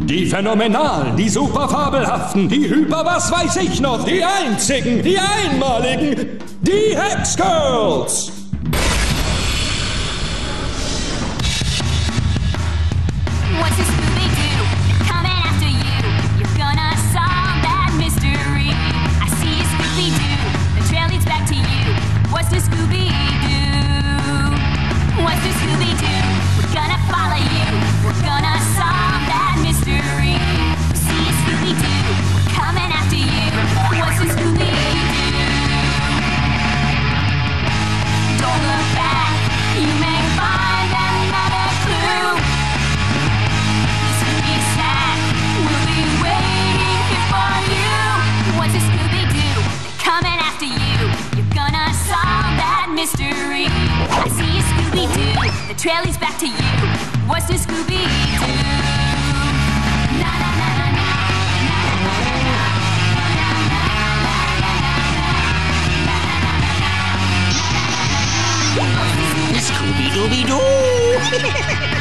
Die phänomenalen, die superfabelhaften, die hyper was weiß ich noch, die einzigen, die einmaligen, die Hex-Girls! What's this Scooby-Doo coming after you? You're gonna solve that mystery. I see a Scooby-Doo, the trail leads back to you. What's this Scooby-Doo? What's this Scooby-Doo? We're gonna follow you. We're gonna solve that mystery. See a Scooby-Doo, we're coming after you. What's this Scooby-Doo? Don't look back, you may find another clue. This could be sad, we'll be waiting here for you. What's a Scooby-Doo? They're coming after you. You're gonna solve that mystery. I see a Scooby-Doo, the trail leads back to you. What's the Scooby-Doo? Na na na na na. Scooby-Dooby-Doo!